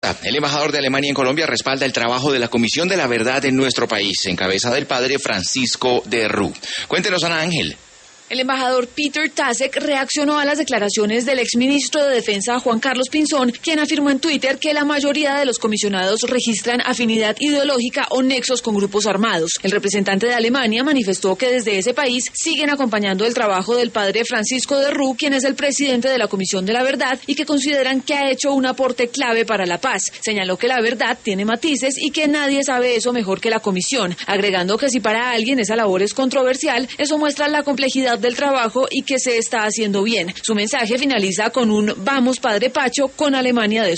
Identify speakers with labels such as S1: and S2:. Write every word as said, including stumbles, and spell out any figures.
S1: El embajador de Alemania en Colombia respalda el trabajo de la Comisión de la Verdad en nuestro país, en cabeza del padre Francisco de Rú. Cuéntenos, Ana Ángel.
S2: El embajador Peter Tasek reaccionó a las declaraciones del exministro de Defensa Juan Carlos Pinzón, quien afirmó en Twitter que la mayoría de los comisionados registran afinidad ideológica o nexos con grupos armados. El representante de Alemania manifestó que desde ese país siguen acompañando el trabajo del padre Francisco de Rú, quien es el presidente de la Comisión de la Verdad, y que consideran que ha hecho un aporte clave para la paz. Señaló que la verdad tiene matices y que nadie sabe eso mejor que la comisión, agregando que si para alguien esa labor es controversial, eso muestra la complejidad del trabajo y que se está haciendo bien. Su mensaje finaliza con un "Vamos, Padre Pacho", con Alemania de